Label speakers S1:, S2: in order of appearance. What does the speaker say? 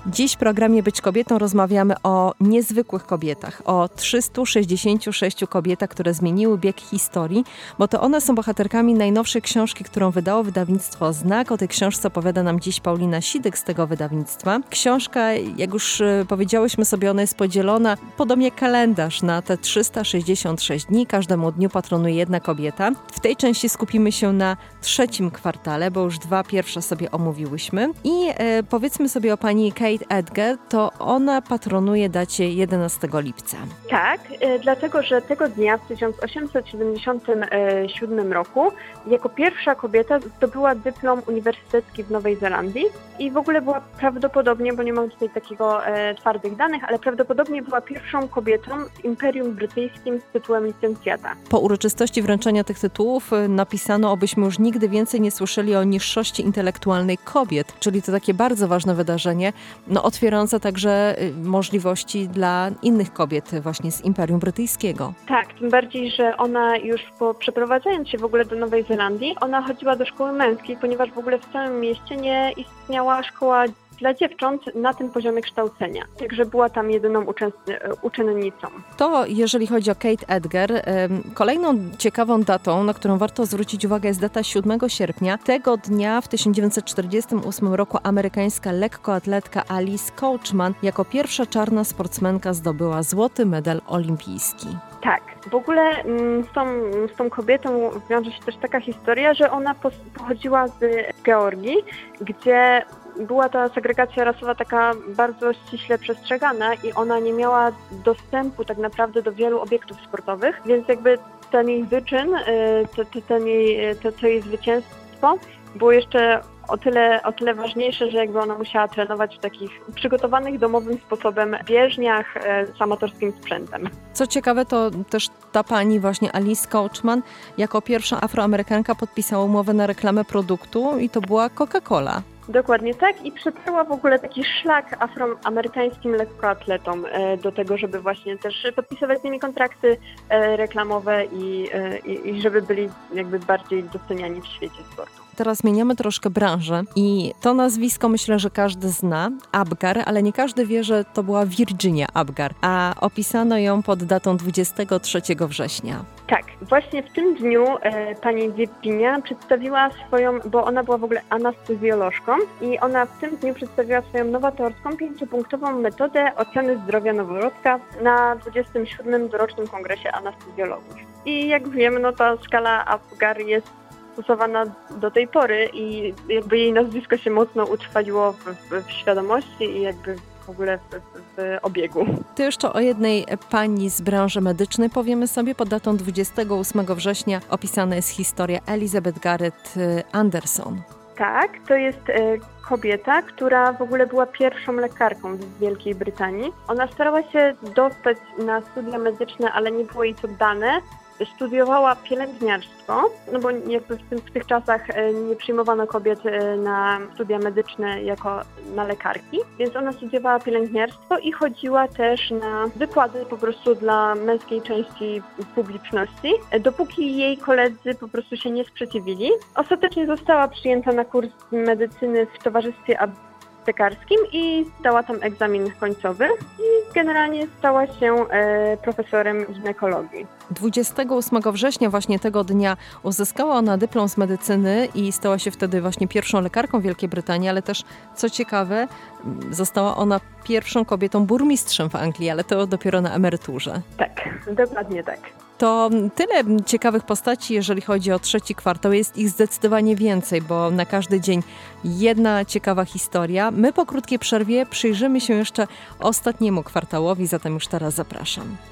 S1: Dziś w programie Być Kobietą rozmawiamy o niezwykłych kobietach, o 366 kobietach, które zmieniły bieg historii, bo to one są bohaterkami najnowszej książki, którą wydało wydawnictwo Znak. O tej książce opowiada nam dziś Paulina Sidyk z tego wydawnictwa. Książka, jak już powiedziałyśmy sobie, ona jest podzielona podobnie jak kalendarz na te 366 dni. Każdemu dniu patronuje jedna kobieta. W tej części skupimy się na trzecim kwartale, bo już dwa pierwsze sobie omówiłyśmy. I powiedzmy sobie o pani Kate Edgar, to ona patronuje dacie 11 lipca.
S2: Tak, dlatego, że tego dnia w 1877 roku jako pierwsza kobieta zdobyła dyplom uniwersytecki w Nowej Zelandii i w ogóle była prawdopodobnie, bo nie mam tutaj takiego twardych danych, ale prawdopodobnie była pierwszą kobietą w Imperium Brytyjskim z tytułem licencjata.
S1: Po uroczystości wręczenia tych tytułów napisano, abyśmy już nigdy więcej nie słyszeli o niższości intelektualnej kobiet, czyli to takie bardzo ważne wydarzenie, otwierające także możliwości dla innych kobiet właśnie z Imperium Brytyjskiego.
S2: Tak, tym bardziej, że ona już po przeprowadzając się w ogóle do Nowej Zelandii, ona chodziła do szkoły męskiej, ponieważ w ogóle w całym mieście nie istniała szkoła dla dziewcząt na tym poziomie kształcenia. Także była tam jedyną uczennicą.
S1: To jeżeli chodzi o Kate Edgar, kolejną ciekawą datą, na którą warto zwrócić uwagę, jest data 7 sierpnia. Tego dnia w 1948 roku amerykańska lekkoatletka Alice Coachman jako pierwsza czarna sportsmenka zdobyła złoty medal olimpijski.
S2: Tak, w ogóle z tą kobietą wiąże się też taka historia, że ona pochodziła z Georgii, gdzie była ta segregacja rasowa taka bardzo ściśle przestrzegana i ona nie miała dostępu tak naprawdę do wielu obiektów sportowych, więc jakby ten jej wyczyn, to jej zwycięstwo było jeszcze o tyle ważniejsze, że jakby ona musiała trenować w takich przygotowanych domowym sposobem bieżniach z amatorskim sprzętem.
S1: Co ciekawe, to też ta pani właśnie Alice Coachman jako pierwsza Afroamerykanka podpisała umowę na reklamę produktu i to była Coca-Cola.
S2: Dokładnie tak i przetarła w ogóle taki szlak afroamerykańskim lekkoatletom do tego, żeby właśnie też podpisywać z nimi kontrakty reklamowe i żeby byli jakby bardziej doceniani w świecie sportu.
S1: Teraz zmieniamy troszkę branżę i to nazwisko myślę, że każdy zna, Apgar, ale nie każdy wie, że to była Virginia Apgar, a opisano ją pod datą 23 września.
S2: Tak, właśnie w tym dniu pani Virginia przedstawiła swoją, bo ona była w ogóle anestezjolożką i ona w tym dniu przedstawiła swoją nowatorską 5-punktową metodę oceny zdrowia noworodka na 27. dorocznym kongresie anestezjologów. I jak wiemy, ta skala Apgar jest stosowana do tej pory i jakby jej nazwisko się mocno utrwaliło w świadomości i jakby w ogóle w obiegu.
S1: To jeszcze o jednej pani z branży medycznej powiemy sobie. Pod datą 28 września opisana jest historia Elizabeth Garrett Anderson.
S2: Tak, to jest kobieta, która w ogóle była pierwszą lekarką w Wielkiej Brytanii. Ona starała się dostać na studia medyczne, ale nie było jej to dane. Studiowała pielęgniarstwo, bo jakby w tych czasach nie przyjmowano kobiet na studia medyczne jako na lekarki, więc ona studiowała pielęgniarstwo i chodziła też na wykłady po prostu dla męskiej części publiczności, dopóki jej koledzy po prostu się nie sprzeciwili. Ostatecznie została przyjęta na kurs medycyny w towarzystwie aptekarskim i zdała tam egzamin końcowy i generalnie stała się profesorem ginekologii. 28
S1: września właśnie tego dnia uzyskała ona dyplom z medycyny i stała się wtedy właśnie pierwszą lekarką Wielkiej Brytanii, ale też, co ciekawe, została ona pierwszą kobietą burmistrzem w Anglii, ale to dopiero na emeryturze.
S2: Tak, dokładnie tak.
S1: To tyle ciekawych postaci, jeżeli chodzi o trzeci kwartał. Jest ich zdecydowanie więcej, bo na każdy dzień jedna ciekawa historia. My po krótkiej przerwie przyjrzymy się jeszcze ostatniemu kwartałowi, zatem już teraz zapraszam.